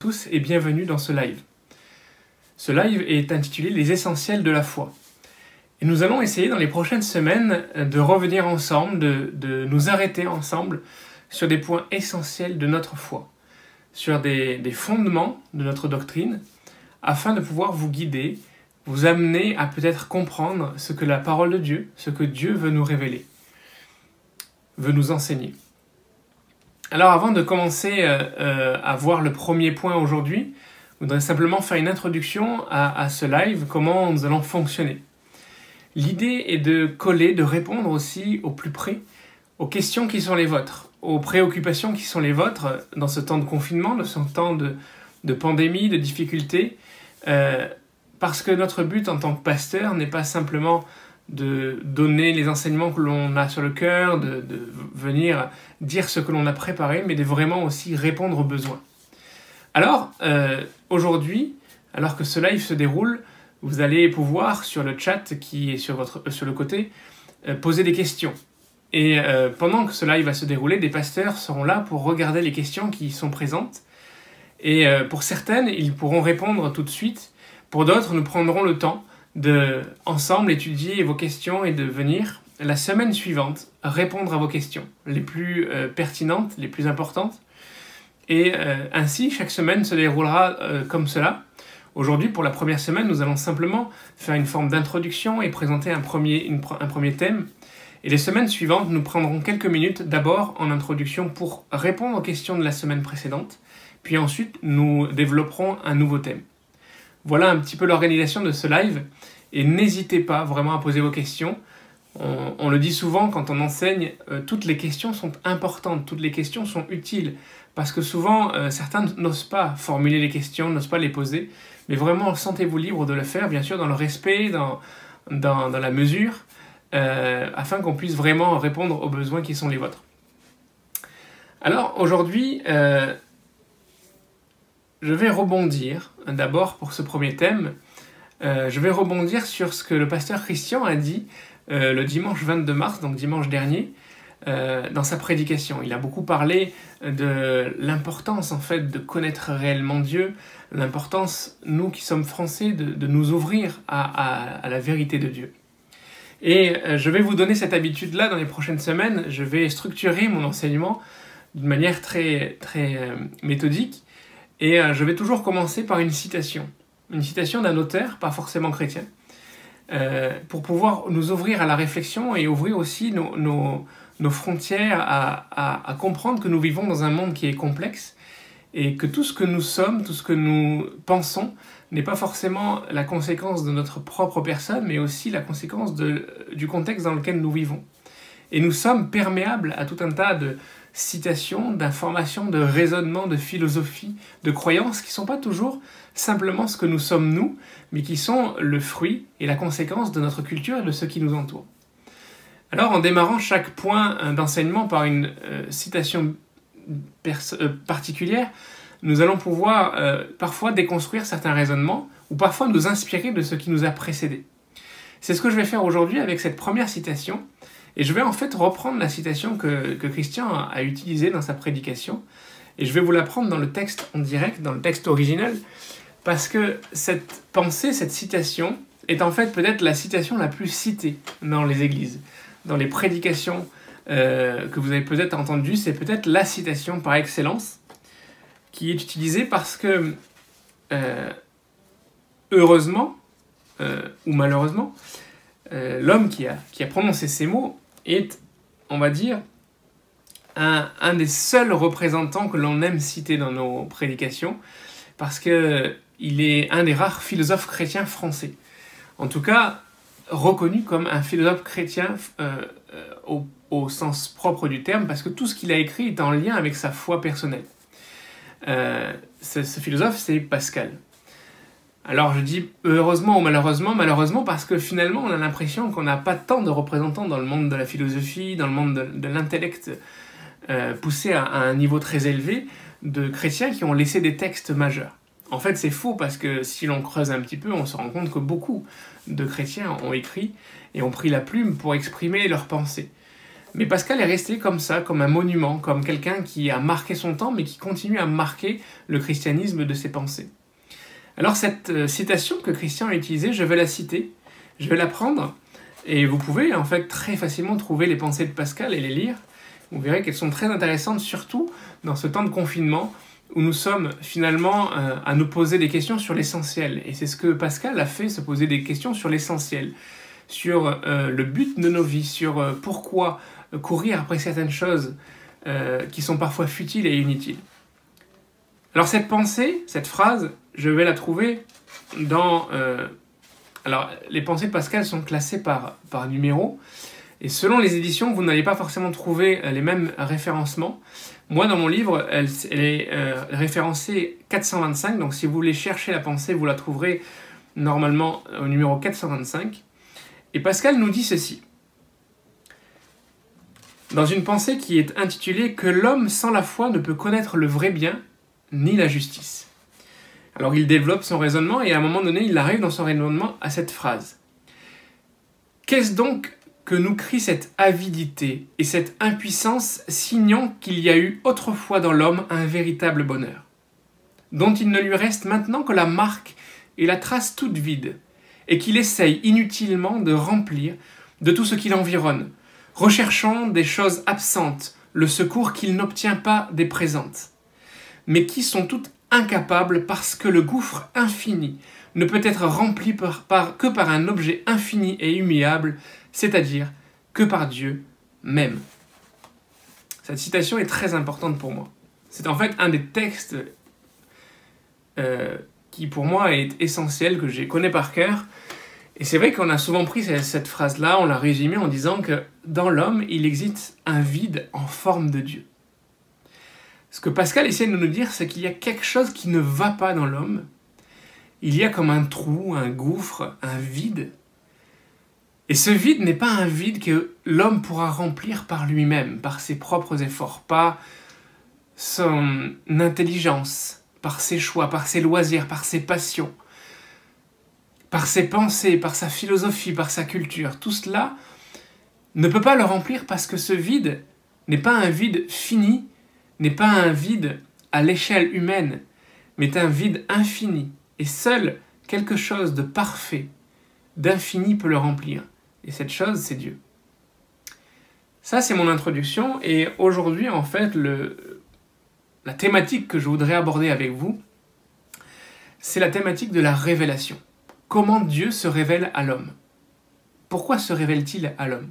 tous et bienvenue dans ce live. Ce live est intitulé « Les essentiels de la foi ». Et nous allons essayer dans les prochaines semaines de revenir ensemble, de nous arrêter ensemble sur des points essentiels de notre foi, sur des fondements de notre doctrine, afin de pouvoir vous guider, vous amener à peut-être comprendre ce que la parole de Dieu, ce que Dieu veut nous révéler, veut nous enseigner. Alors avant de commencer à voir le premier point aujourd'hui, je voudrais simplement faire une introduction à ce live, comment nous allons fonctionner. L'idée est de coller, de répondre aussi au plus près aux questions qui sont les vôtres, aux préoccupations qui sont les vôtres dans ce temps de confinement, dans ce temps de pandémie, de difficultés, parce que notre but en tant que pasteur n'est pas simplement de donner les enseignements que l'on a sur le cœur, de venir dire ce que l'on a préparé, mais de vraiment aussi répondre aux besoins. Alors, aujourd'hui, alors que ce live se déroule, vous allez pouvoir, sur le chat qui est sur le côté, poser des questions. Et pendant que ce live va se dérouler, des pasteurs seront là pour regarder les questions qui sont présentes. Et pour certaines, ils pourront répondre tout de suite. Pour d'autres, nous prendrons le temps de, ensemble, étudier vos questions et de venir, la semaine suivante, répondre à vos questions, les plus pertinentes, les plus importantes. Et ainsi, chaque semaine se déroulera comme cela. Aujourd'hui, pour la première semaine, nous allons simplement faire une forme d'introduction et présenter un premier thème. Et les semaines suivantes, nous prendrons quelques minutes d'abord en introduction pour répondre aux questions de la semaine précédente. Puis ensuite, nous développerons un nouveau thème. Voilà un petit peu l'organisation de ce live. Et n'hésitez pas vraiment à poser vos questions. On le dit souvent quand on enseigne, toutes les questions sont importantes, toutes les questions sont utiles. Parce que souvent, certains n'osent pas formuler les questions, n'osent pas les poser. Mais vraiment, sentez-vous libre de le faire, bien sûr, dans le respect, dans la mesure, afin qu'on puisse vraiment répondre aux besoins qui sont les vôtres. Alors, aujourd'hui, je vais rebondir, d'abord pour ce premier thème, je vais rebondir sur ce que le pasteur Christian a dit le dimanche 22 mars, donc dimanche dernier, dans sa prédication. Il a beaucoup parlé de l'importance en fait de connaître réellement Dieu, l'importance, nous qui sommes français, de nous ouvrir à la vérité de Dieu. Et je vais vous donner cette habitude-là dans les prochaines semaines. Je vais structurer mon enseignement d'une manière très, très méthodique. Et je vais toujours commencer par une citation d'un auteur, pas forcément chrétien, pour pouvoir nous ouvrir à la réflexion et ouvrir aussi nos frontières à comprendre que nous vivons dans un monde qui est complexe et que tout ce que nous sommes, tout ce que nous pensons n'est pas forcément la conséquence de notre propre personne, mais aussi la conséquence du contexte dans lequel nous vivons. Et nous sommes perméables à tout un tas de citations, d'informations, de raisonnements, de philosophies, de croyances qui ne sont pas toujours simplement ce que nous sommes nous, mais qui sont le fruit et la conséquence de notre culture et de ce qui nous entoure. Alors, en démarrant chaque point d'enseignement par une citation particulière, nous allons pouvoir parfois déconstruire certains raisonnements ou parfois nous inspirer de ce qui nous a précédés. C'est ce que je vais faire aujourd'hui avec cette première citation. Et je vais en fait reprendre la citation que Christian a utilisée dans sa prédication. Et je vais vous la prendre dans le texte en direct, dans le texte original, parce que cette pensée, cette citation, est en fait peut-être la citation la plus citée dans les églises. Dans les prédications que vous avez peut-être entendues, c'est peut-être la citation par excellence qui est utilisée parce que, heureusement, ou malheureusement, l'homme qui a prononcé ces mots est, on va dire, un des seuls représentants que l'on aime citer dans nos prédications, parce qu'il est un des rares philosophes chrétiens français. En tout cas, reconnu comme un philosophe chrétien au sens propre du terme, parce que tout ce qu'il a écrit est en lien avec sa foi personnelle. Ce philosophe, c'est Pascal. Alors je dis heureusement ou malheureusement parce que finalement on a l'impression qu'on n'a pas tant de représentants dans le monde de la philosophie, dans le monde de l'intellect poussé à un niveau très élevé, de chrétiens qui ont laissé des textes majeurs. En fait c'est faux parce que si l'on creuse un petit peu, on se rend compte que beaucoup de chrétiens ont écrit et ont pris la plume pour exprimer leurs pensées. Mais Pascal est resté comme ça, comme un monument, comme quelqu'un qui a marqué son temps, mais qui continue à marquer le christianisme de ses pensées. Alors cette citation que Christian a utilisée, je vais la citer, je vais la prendre, et vous pouvez en fait très facilement trouver les pensées de Pascal et les lire. Vous verrez qu'elles sont très intéressantes, surtout dans ce temps de confinement, où nous sommes finalement à nous poser des questions sur l'essentiel. Et c'est ce que Pascal a fait, se poser des questions sur l'essentiel, sur le but de nos vies, sur pourquoi courir après certaines choses qui sont parfois futiles et inutiles. Alors cette pensée, cette phrase, je vais la trouver dans... Alors les pensées de Pascal sont classées par numéro, et selon les éditions, vous n'allez pas forcément trouver les mêmes référencements. Moi, dans mon livre, elle est référencée 425, donc si vous voulez chercher la pensée, vous la trouverez normalement au numéro 425. Et Pascal nous dit ceci. Dans une pensée qui est intitulée « Que l'homme sans la foi ne peut connaître le vrai bien, ni la justice ». Alors il développe son raisonnement et à un moment donné, il arrive dans son raisonnement à cette phrase. « Qu'est-ce donc que nous crie cette avidité et cette impuissance signant qu'il y a eu autrefois dans l'homme un véritable bonheur, dont il ne lui reste maintenant que la marque et la trace toute vide, et qu'il essaye inutilement de remplir de tout ce qui l'environne, recherchant des choses absentes, le secours qu'il n'obtient pas des présentes, mais qui sont toutes incapables parce que le gouffre infini ne peut être rempli que par un objet infini et immuable, c'est-à-dire que par Dieu même. » Cette citation est très importante pour moi. C'est en fait un des textes qui pour moi est essentiel, que je connais par cœur. Et c'est vrai qu'on a souvent pris cette phrase-là, on l'a résumée en disant que dans l'homme, il existe un vide en forme de Dieu. Ce que Pascal essaie de nous dire, c'est qu'il y a quelque chose qui ne va pas dans l'homme. Il y a comme un trou, un gouffre, un vide. Et ce vide n'est pas un vide que l'homme pourra remplir par lui-même, par ses propres efforts, par son intelligence, par ses choix, par ses loisirs, par ses passions, par ses pensées, par sa philosophie, par sa culture. Tout cela ne peut pas le remplir parce que ce vide n'est pas un vide fini, n'est pas un vide à l'échelle humaine, mais un vide infini. Et seul quelque chose de parfait, d'infini peut le remplir. Et cette chose, c'est Dieu. Ça, c'est mon introduction. Et aujourd'hui, en fait, la thématique que je voudrais aborder avec vous, c'est la thématique de la révélation. Comment Dieu se révèle à l'homme? Pourquoi se révèle-t-il à l'homme?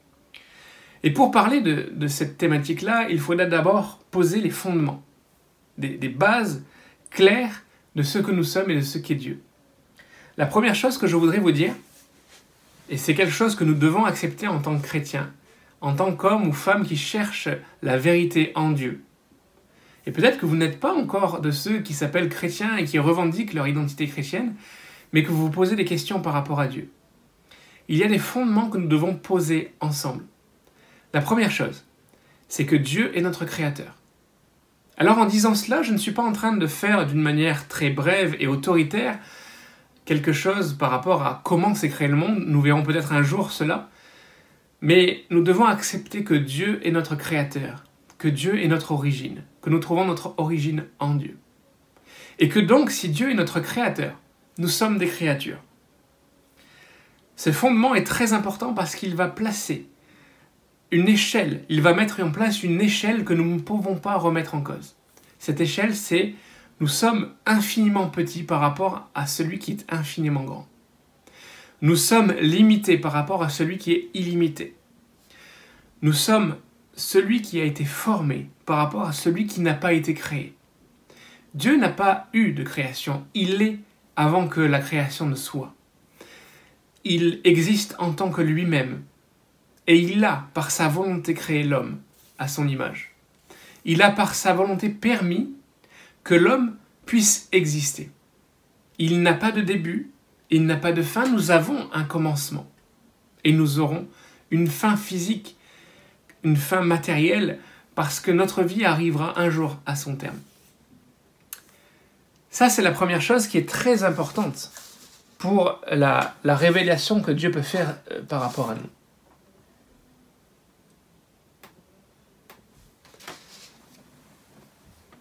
Et pour parler de cette thématique-là, il faudra d'abord poser les fondements, des bases claires de ce que nous sommes et de ce qu'est Dieu. La première chose que je voudrais vous dire, et c'est quelque chose que nous devons accepter en tant que chrétiens, en tant qu'hommes ou femmes qui cherchent la vérité en Dieu. Et peut-être que vous n'êtes pas encore de ceux qui s'appellent chrétiens et qui revendiquent leur identité chrétienne, mais que vous vous posez des questions par rapport à Dieu. Il y a des fondements que nous devons poser ensemble. La première chose, c'est que Dieu est notre Créateur. Alors en disant cela, je ne suis pas en train de faire d'une manière très brève et autoritaire quelque chose par rapport à comment s'est créé le monde, nous verrons peut-être un jour cela, mais nous devons accepter que Dieu est notre Créateur, que Dieu est notre origine, que nous trouvons notre origine en Dieu. Et que donc, si Dieu est notre Créateur, nous sommes des créatures. Ce fondement est très important parce qu'il va placer une échelle, il va mettre en place une échelle que nous ne pouvons pas remettre en cause. Cette échelle, c'est nous sommes infiniment petits par rapport à celui qui est infiniment grand. Nous sommes limités par rapport à celui qui est illimité. Nous sommes celui qui a été formé par rapport à celui qui n'a pas été créé. Dieu n'a pas eu de création, il est avant que la création ne soit. Il existe en tant que lui-même, et il a, par sa volonté, créé l'homme à son image. Il a, par sa volonté, permis que l'homme puisse exister. Il n'a pas de début, il n'a pas de fin, nous avons un commencement. Et nous aurons une fin physique, une fin matérielle, parce que notre vie arrivera un jour à son terme. Ça, c'est la première chose qui est très importante pour la révélation que Dieu peut faire par rapport à nous.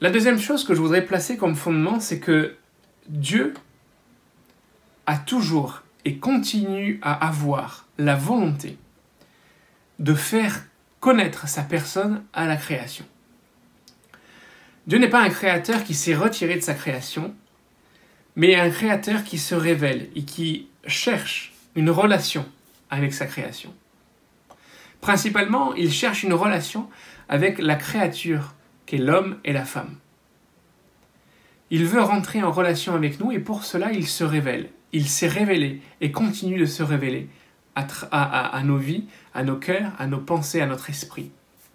La deuxième chose que je voudrais placer comme fondement, c'est que Dieu a toujours et continue à avoir la volonté de faire connaître sa personne à la création. Dieu n'est pas un créateur qui s'est retiré de sa création, mais un créateur qui se révèle et qui cherche une relation avec sa création. Principalement, il cherche une relation avec la créature qu'est l'homme et la femme. Il veut rentrer en relation avec nous et pour cela, il se révèle. Il s'est révélé et continue de se révéler à nos vies, à nos cœurs, à nos pensées, à notre esprit.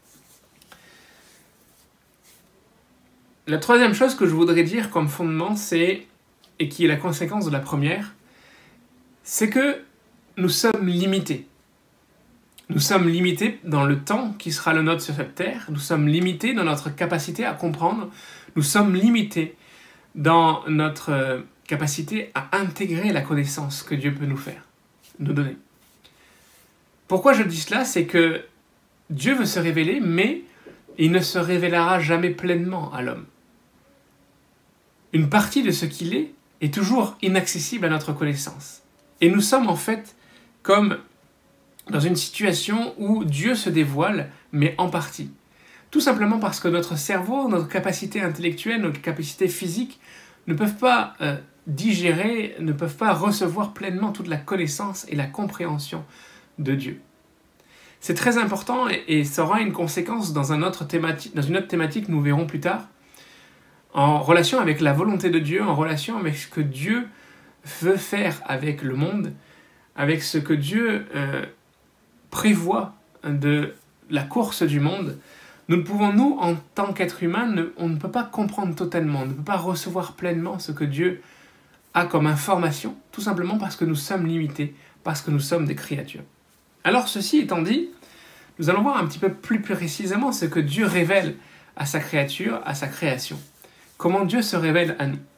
La troisième chose que je voudrais dire comme fondement, c'est, et qui est la conséquence de la première, c'est que nous sommes limités. Nous sommes limités dans le temps qui sera le nôtre sur cette terre. Nous sommes limités dans notre capacité à comprendre. Nous sommes limités dans notre capacité à intégrer la connaissance que Dieu peut nous donner. Pourquoi je dis cela? C'est que Dieu veut se révéler, mais il ne se révélera jamais pleinement à l'homme. Une partie de ce qu'il est toujours inaccessible à notre connaissance. Et nous sommes en fait comme dans une situation où Dieu se dévoile, mais en partie. Tout simplement parce que notre cerveau, notre capacité intellectuelle, notre capacité physique ne peuvent pas digérer, ne peuvent pas recevoir pleinement toute la connaissance et la compréhension de Dieu. C'est très important et ça aura une conséquence dans une autre thématique, nous verrons plus tard, en relation avec la volonté de Dieu, en relation avec ce que Dieu veut faire avec le monde, avec ce que Dieu prévoit de la course du monde. Nous ne pouvons, nous, en tant qu'êtres humains, on ne peut pas comprendre totalement, on ne peut pas recevoir pleinement ce que Dieu a comme information, tout simplement parce que nous sommes limités, parce que nous sommes des créatures. Alors, ceci étant dit, nous allons voir un petit peu plus précisément ce que Dieu révèle à sa créature, à sa création. Comment Dieu se révèle à nous.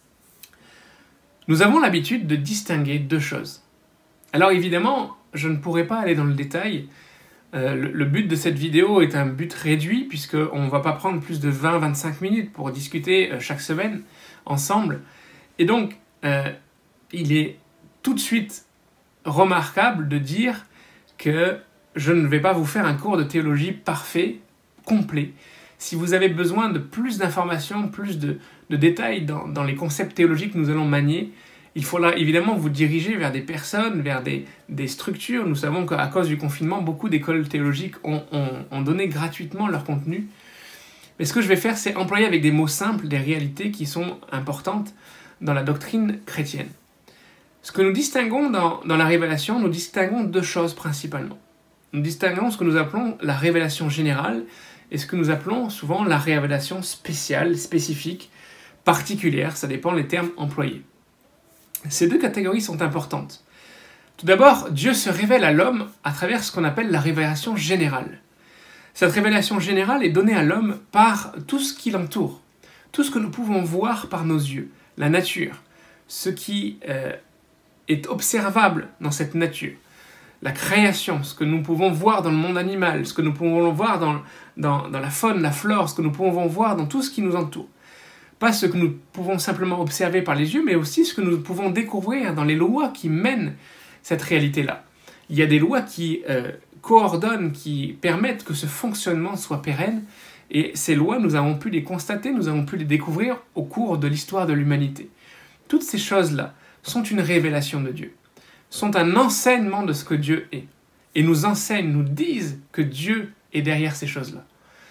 Nous avons l'habitude de distinguer deux choses. Alors évidemment, je ne pourrai pas aller dans le détail. Le but de cette vidéo est un but réduit, puisqu'on ne va pas prendre plus de 20-25 minutes pour discuter chaque semaine ensemble. Et donc, il est tout de suite remarquable de dire que je ne vais pas vous faire un cours de théologie parfait, complet. Si vous avez besoin de plus d'informations, plus de détails dans les concepts théologiques que nous allons manier, il faudra évidemment vous diriger vers des personnes, vers des structures. Nous savons qu'à cause du confinement, beaucoup d'écoles théologiques ont donné gratuitement leur contenu. Mais ce que je vais faire, c'est employer avec des mots simples des réalités qui sont importantes dans la doctrine chrétienne. Ce que nous distinguons dans la révélation, nous distinguons deux choses principalement. Nous distinguons ce que nous appelons la révélation générale et ce que nous appelons souvent la révélation spéciale, spécifique, particulière, ça dépend des termes employés. Ces deux catégories sont importantes. Tout d'abord, Dieu se révèle à l'homme à travers ce qu'on appelle la révélation générale. Cette révélation générale est donnée à l'homme par tout ce qui l'entoure, tout ce que nous pouvons voir par nos yeux, la nature, ce qui est observable dans cette nature, la création, ce que nous pouvons voir dans le monde animal, ce que nous pouvons voir dans la faune, la flore, ce que nous pouvons voir dans tout ce qui nous entoure. Pas ce que nous pouvons simplement observer par les yeux, mais aussi ce que nous pouvons découvrir dans les lois qui mènent cette réalité-là. Il y a des lois qui coordonnent, qui permettent que ce fonctionnement soit pérenne, et ces lois, nous avons pu les constater, nous avons pu les découvrir au cours de l'histoire de l'humanité. Toutes ces choses-là sont une révélation de Dieu, sont un enseignement de ce que Dieu est, et nous enseignent, nous disent que Dieu est derrière ces choses-là.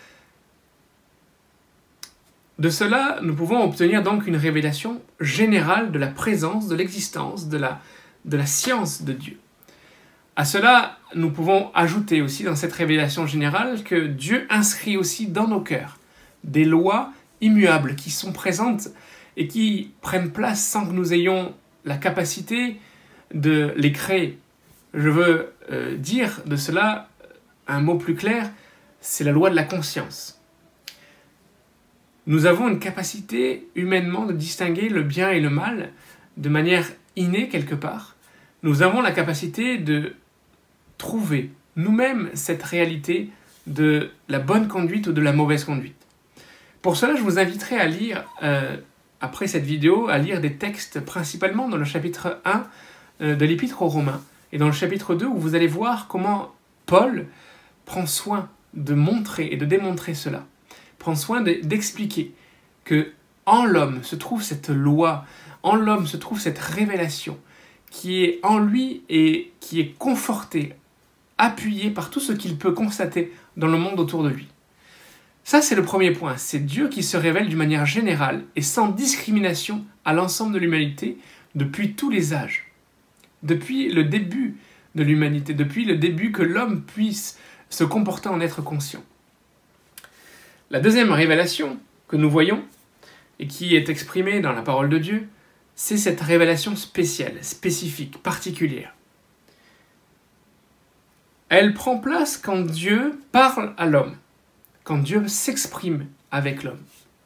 De cela, nous pouvons obtenir donc une révélation générale de la présence, de l'existence, de la science de Dieu. À cela, nous pouvons ajouter aussi dans cette révélation générale que Dieu inscrit aussi dans nos cœurs des lois immuables qui sont présentes et qui prennent place sans que nous ayons la capacité de les créer. Je veux dire de cela un mot plus clair, c'est la loi de la conscience. Nous avons une capacité humainement de distinguer le bien et le mal de manière innée quelque part. Nous avons la capacité de trouver nous-mêmes cette réalité de la bonne conduite ou de la mauvaise conduite. Pour cela, je vous inviterai à lire, après cette vidéo, à lire des textes principalement dans le chapitre 1 de l'Épître aux Romains et dans le chapitre 2 où vous allez voir comment Paul prend soin de montrer et de démontrer cela, prend soin d'expliquer que en l'homme se trouve cette loi, en l'homme se trouve cette révélation qui est en lui et qui est confortée, appuyée par tout ce qu'il peut constater dans le monde autour de lui. Ça, c'est le premier point. C'est Dieu qui se révèle d'une manière générale et sans discrimination à l'ensemble de l'humanité depuis tous les âges. Depuis le début de l'humanité, depuis le début que l'homme puisse se comporter en être conscient. La deuxième révélation que nous voyons et qui est exprimée dans la parole de Dieu, c'est cette révélation spéciale, spécifique, particulière. Elle prend place quand Dieu parle à l'homme, quand Dieu s'exprime avec l'homme.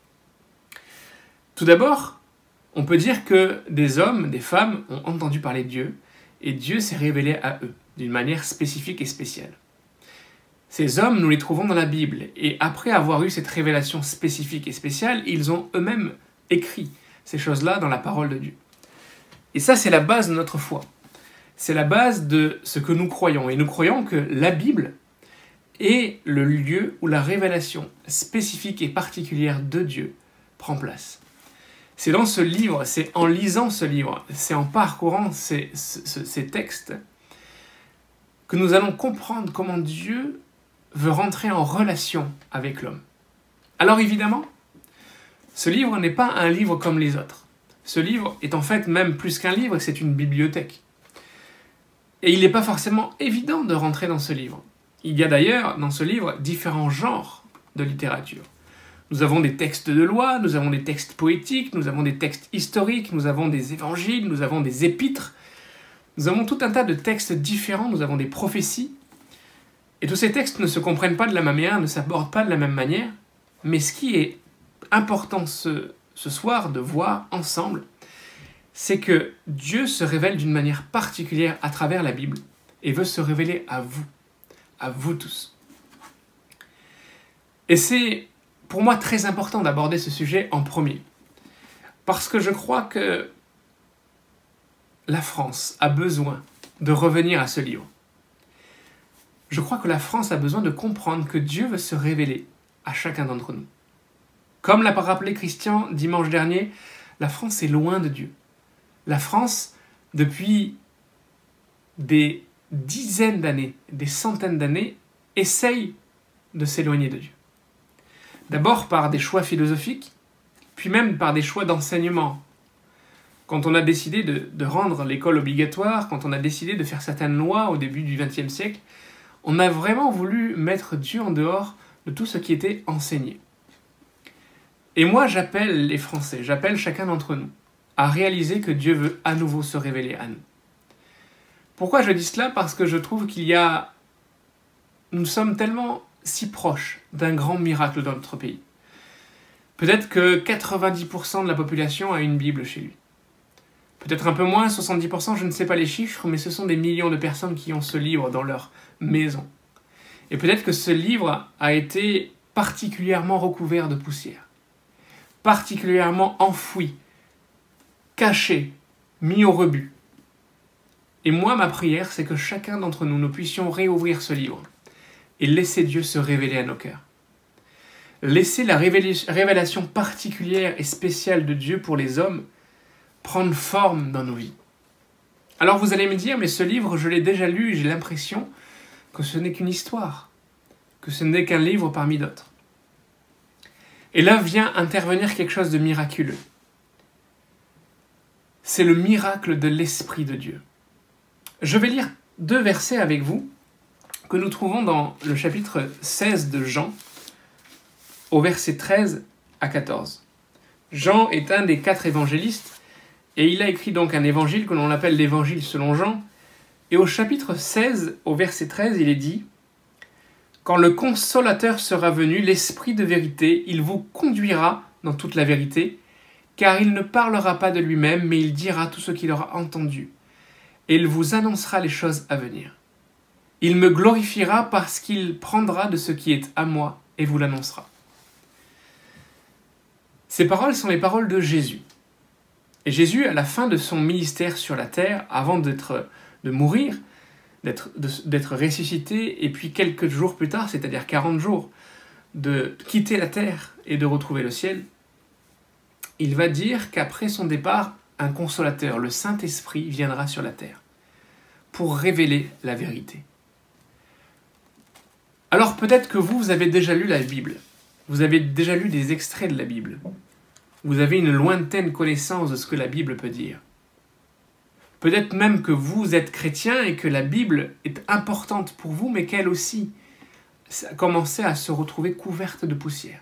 Tout d'abord, on peut dire que des hommes, des femmes ont entendu parler de Dieu et Dieu s'est révélé à eux d'une manière spécifique et spéciale. Ces hommes, nous les trouvons dans la Bible et après avoir eu cette révélation spécifique et spéciale, ils ont eux-mêmes écrit ces choses-là dans la parole de Dieu. Et ça, c'est la base de notre foi. C'est la base de ce que nous croyons. Et nous croyons que la Bible est le lieu où la révélation spécifique et particulière de Dieu prend place. C'est dans ce livre, c'est en lisant ce livre, c'est en parcourant ces textes que nous allons comprendre comment Dieu veut rentrer en relation avec l'homme. Alors évidemment, ce livre n'est pas un livre comme les autres. Ce livre est en fait même plus qu'un livre, c'est une bibliothèque. Et il n'est pas forcément évident de rentrer dans ce livre. Il y a d'ailleurs dans ce livre différents genres de littérature. Nous avons des textes de loi, nous avons des textes poétiques, nous avons des textes historiques, nous avons des évangiles, nous avons des épîtres. Nous avons tout un tas de textes différents, nous avons des prophéties. Et tous ces textes ne se comprennent pas de la même manière, ne s'abordent pas de la même manière. Mais ce qui est important ce soir de voir ensemble, c'est que Dieu se révèle d'une manière particulière à travers la Bible et veut se révéler à vous tous. Et c'est pour moi très important d'aborder ce sujet en premier, parce que je crois que la France a besoin de revenir à ce livre. Je crois que la France a besoin de comprendre que Dieu veut se révéler à chacun d'entre nous. Comme l'a rappelé Christian dimanche dernier, la France est loin de Dieu. La France, depuis des dizaines d'années, des centaines d'années, essaye de s'éloigner de Dieu. D'abord par des choix philosophiques, puis même par des choix d'enseignement. Quand on a décidé de rendre l'école obligatoire, quand on a décidé de faire certaines lois au début du XXe siècle, on a vraiment voulu mettre Dieu en dehors de tout ce qui était enseigné. Et moi, j'appelle les Français, j'appelle chacun d'entre nous à réaliser que Dieu veut à nouveau se révéler à nous. Pourquoi je dis cela? Parce que je trouve nous sommes tellement si proches d'un grand miracle dans notre pays. Peut-être que 90% de la population a une Bible chez lui. Peut-être un peu moins, 70%, je ne sais pas les chiffres, mais ce sont des millions de personnes qui ont ce livre dans leur maison. Et peut-être que ce livre a été particulièrement recouvert de poussière, particulièrement enfoui, caché, mis au rebut. Et moi, ma prière, c'est que chacun d'entre nous, nous puissions réouvrir ce livre et laisser Dieu se révéler à nos cœurs. Laisser la révélation particulière et spéciale de Dieu pour les hommes prendre forme dans nos vies. Alors vous allez me dire, mais ce livre, je l'ai déjà lu et j'ai l'impression que ce n'est qu'une histoire, que ce n'est qu'un livre parmi d'autres. Et là vient intervenir quelque chose de miraculeux. C'est le miracle de l'Esprit de Dieu. Je vais lire 2 versets avec vous que nous trouvons dans le chapitre 16 de Jean, au verset 13 à 14. Jean est un des 4 évangélistes et il a écrit donc un évangile que l'on appelle l'évangile selon Jean. Et au chapitre 16, au verset 13, il est dit « Quand le Consolateur sera venu, l'Esprit de vérité, il vous conduira dans toute la vérité, car il ne parlera pas de lui-même, mais il dira tout ce qu'il aura entendu, et il vous annoncera les choses à venir. Il me glorifiera parce qu'il prendra de ce qui est à moi et vous l'annoncera. » Ces paroles sont les paroles de Jésus. Et Jésus, à la fin de son ministère sur la terre, avant de mourir, d'être ressuscité, et puis quelques jours plus tard, c'est-à-dire 40 jours, de quitter la terre et de retrouver le ciel, il va dire qu'après son départ, un consolateur, le Saint-Esprit, viendra sur la terre pour révéler la vérité. Alors peut-être que vous avez déjà lu la Bible, vous avez déjà lu des extraits de la Bible, vous avez une lointaine connaissance de ce que la Bible peut dire. Peut-être même que vous êtes chrétien et que la Bible est importante pour vous, mais qu'elle aussi a commencé à se retrouver couverte de poussière.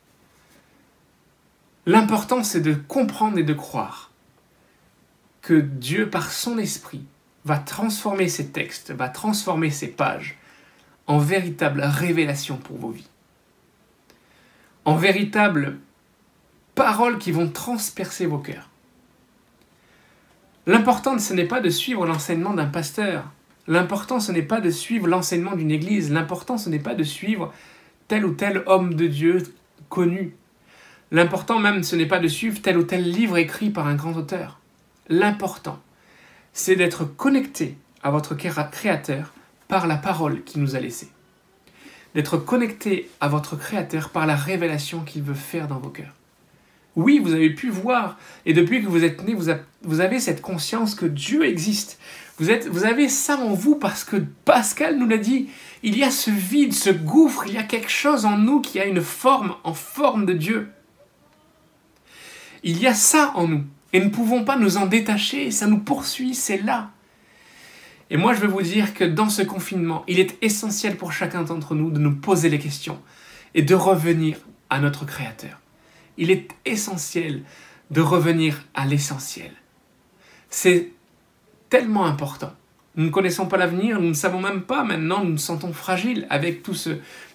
L'important, c'est de comprendre et de croire que Dieu, par son esprit, va transformer ces textes, va transformer ces pages en véritable révélation pour vos vies. En véritables paroles qui vont transpercer vos cœurs. L'important, ce n'est pas de suivre l'enseignement d'un pasteur. L'important, ce n'est pas de suivre l'enseignement d'une église. L'important, ce n'est pas de suivre tel ou tel homme de Dieu connu. L'important même, ce n'est pas de suivre tel ou tel livre écrit par un grand auteur. L'important, c'est d'être connecté à votre Créateur par la parole qu'il nous a laissée. D'être connecté à votre Créateur par la révélation qu'il veut faire dans vos cœurs. Oui, vous avez pu voir, et depuis que vous êtes né, vous avez cette conscience que Dieu existe. Vous avez ça en vous parce que Pascal nous l'a dit. Il y a ce vide, ce gouffre, il y a quelque chose en nous qui a une forme, en forme de Dieu. Il y a ça en nous, et nous ne pouvons pas nous en détacher, ça nous poursuit, c'est là. Et moi, je veux vous dire que dans ce confinement, il est essentiel pour chacun d'entre nous de nous poser les questions et de revenir à notre Créateur. Il est essentiel de revenir à l'essentiel. C'est tellement important. Nous ne connaissons pas l'avenir, nous ne savons même pas maintenant, nous nous sentons fragiles avec ce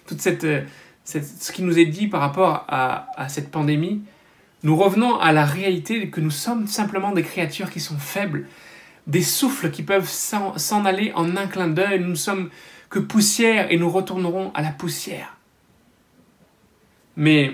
qui nous est dit par rapport à cette pandémie. Nous revenons à la réalité que nous sommes simplement des créatures qui sont faibles, des souffles qui peuvent s'en aller en un clin d'œil. Nous ne sommes que poussière et nous retournerons à la poussière. Mais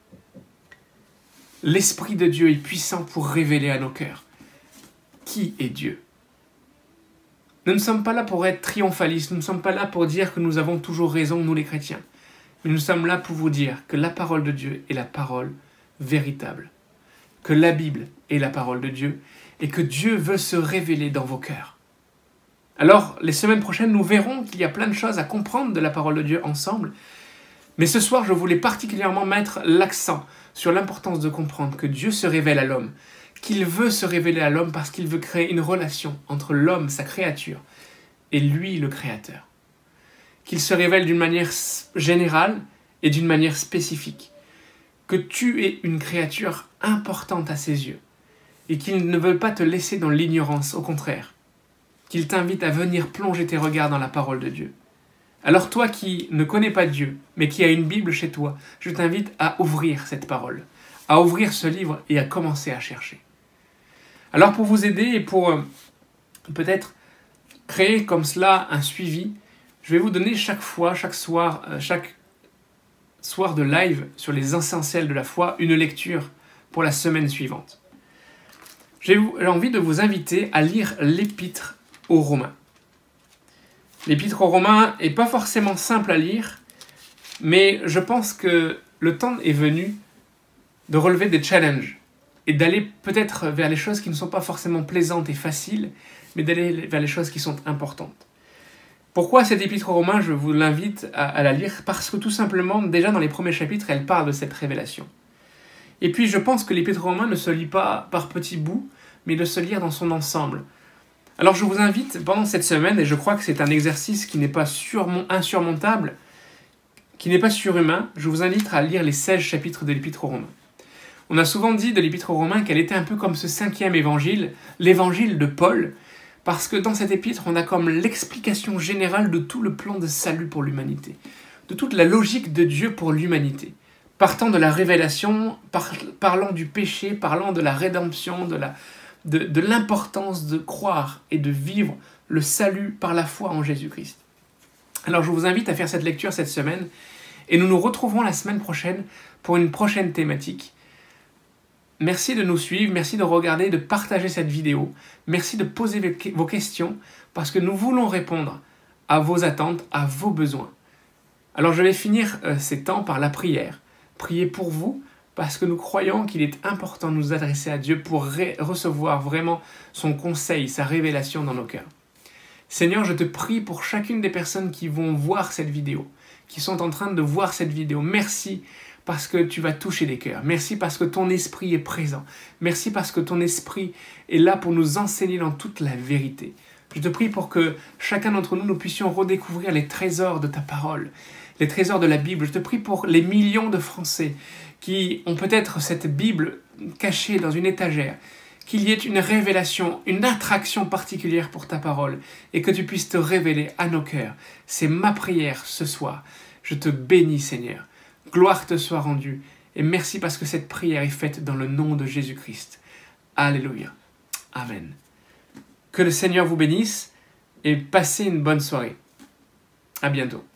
l'Esprit de Dieu est puissant pour révéler à nos cœurs qui est Dieu. Nous ne sommes pas là pour être triomphalistes, nous ne sommes pas là pour dire que nous avons toujours raison, nous les chrétiens. Mais nous sommes là pour vous dire que la parole de Dieu est la parole véritable, que la Bible est la parole de Dieu et que Dieu veut se révéler dans vos cœurs. Alors, les semaines prochaines, nous verrons qu'il y a plein de choses à comprendre de la parole de Dieu ensemble. Mais ce soir, je voulais particulièrement mettre l'accent sur l'importance de comprendre que Dieu se révèle à l'homme, qu'il veut se révéler à l'homme parce qu'il veut créer une relation entre l'homme, sa créature, et lui, le Créateur. Qu'il se révèle d'une manière générale et d'une manière spécifique. Que tu es une créature importante à ses yeux et qu'il ne veut pas te laisser dans l'ignorance, au contraire. Qu'il t'invite à venir plonger tes regards dans la parole de Dieu. Alors toi qui ne connais pas Dieu, mais qui a une Bible chez toi, je t'invite à ouvrir cette parole, à ouvrir ce livre et à commencer à chercher. Alors pour vous aider et pour peut-être créer comme cela un suivi, je vais vous donner chaque soir de live sur les essentiels de la foi, une lecture pour la semaine suivante. J'ai envie de vous inviter à lire l'Épître aux Romains. L'Épître aux Romains n'est pas forcément simple à lire, mais je pense que le temps est venu de relever des challenges et d'aller peut-être vers les choses qui ne sont pas forcément plaisantes et faciles, mais d'aller vers les choses qui sont importantes. Pourquoi cette Épître aux Romains, je vous l'invite à la lire? Parce que tout simplement, déjà dans les premiers chapitres, elle parle de cette révélation. Et puis je pense que l'Épître aux Romains ne se lit pas par petits bouts, mais de se lire dans son ensemble. Alors je vous invite pendant cette semaine, et je crois que c'est un exercice qui n'est pas insurmontable, qui n'est pas surhumain, je vous invite à lire les 16 chapitres de l'Épître aux Romains. On a souvent dit de l'Épître aux Romains qu'elle était un peu comme ce 5e évangile, l'évangile de Paul, parce que dans cette épître, on a comme l'explication générale de tout le plan de salut pour l'humanité, de toute la logique de Dieu pour l'humanité, partant de la révélation, parlant du péché, parlant de la rédemption, de l'importance de croire et de vivre le salut par la foi en Jésus-Christ. Alors je vous invite à faire cette lecture cette semaine, et nous nous retrouverons la semaine prochaine pour une prochaine thématique. merci de nous suivre, merci de regarder, de partager cette vidéo. Merci de poser vos questions parce que nous voulons répondre à vos attentes, à vos besoins. Alors je vais finir ces temps par la prière. Prier pour vous parce que nous croyons qu'il est important de nous adresser à Dieu pour recevoir vraiment son conseil, sa révélation dans nos cœurs. Seigneur, je te prie pour chacune des personnes qui vont voir cette vidéo, qui sont en train de voir cette vidéo. Merci parce que tu vas toucher des cœurs. Merci parce que ton esprit est présent. Merci parce que ton esprit est là pour nous enseigner dans toute la vérité. Je te prie pour que chacun d'entre nous, nous puissions redécouvrir les trésors de ta parole, les trésors de la Bible. Je te prie pour les millions de Français qui ont peut-être cette Bible cachée dans une étagère, qu'il y ait une révélation, une attraction particulière pour ta parole et que tu puisses te révéler à nos cœurs. C'est ma prière ce soir. Je te bénis, Seigneur. Gloire te soit rendue et merci parce que cette prière est faite dans le nom de Jésus-Christ. Alléluia. Amen. Que le Seigneur vous bénisse et passez une bonne soirée. À bientôt.